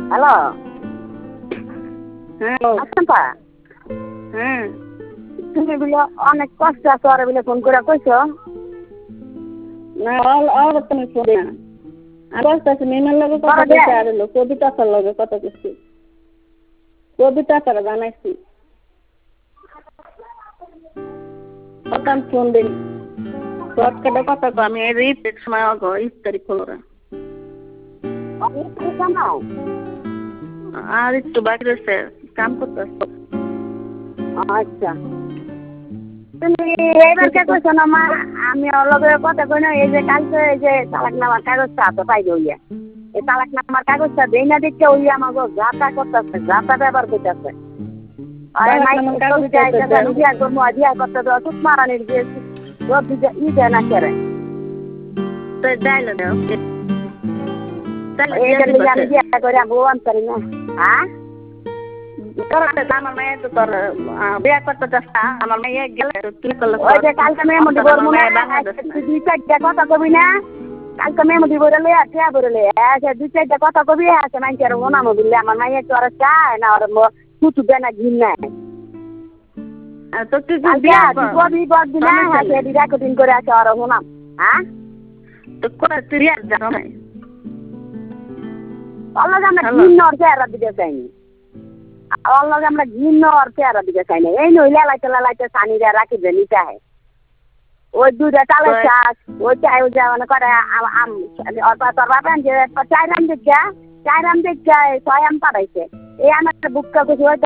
Hello, হ্যাঁ। আচ্ছা হ্যাঁ। তুমি বলে অনেক কষ্ট আছে ওরা বলে ফোন করে কইছো। না আর তুমি ফোন না। আর বলতেছি মেমের লগে কথা কইছে আর হলো কবিতা তার লগে কথা কইছি। কবিতা তারা জানাইছি। কথা ফোন দিন। শর্টকাটে কথা কো আমি এই সময় আগো ইফতারি খোলরা। আমি কি জানাও? আর একটু বাকি রয়েছে কাম করতেছে। আচ্ছা, তুমি এইবার কে কইছো না মা আমি ওর লগে কথা কই না এই যে কালকে এই যে তালাকনামার কাগজটা তো পাই গইয়া। এই তালাকনামার কাগজটা দেই না দেখতে ওই আমাকে যাতা করতেছে যাতা ব্যবহার করতেছে। আর নাই কবিতা এটা জানি দিয়া করবো দিয়া করতে তো সুত মারানির দিয়ে রোদ দিতে ই দেয় না করে। তো ডাইলো দাও। এইটা লিগে আমি দিয়া করে ভগবান করি না। হ্যাঁ? আমার মেয়ে তো তোর বিয়ে করতে চাচ্ছা আমার মেয়ে গেলে তুই করলে ওই যে কালকে মেমোদি বলবো না দুই চারটা কথা কবি না কালকে মেমোদি বলে আছে বলে আছে দুই চারটা কথা কবি আছে মানুষের ওনামো বললে আমার মাইয়া তো আর চায় না আর কুতু দেয় না ঘিন নাই তো তুই কবি বলবি না হ্যাঁ রেকর্ডিং করে আছে আর ওনাম। হ্যাঁ তো করে তুই জানো না অল্লাহ আমরা ঘিন্ন আর চেহারা দিতে চাইনি অল্লাহ আমরা ঘিন্ন আর চেহারা দিতে চাই না এই নই লালাইতে সানিরা রাখি দে নিতে হয় ওই দুধে চালের চাষ ওই চাই ওই মানে করে তোর বাবা যে চাইরাম দেখা 6 আম পাঠাইছে এই আমার বুকটা কিছু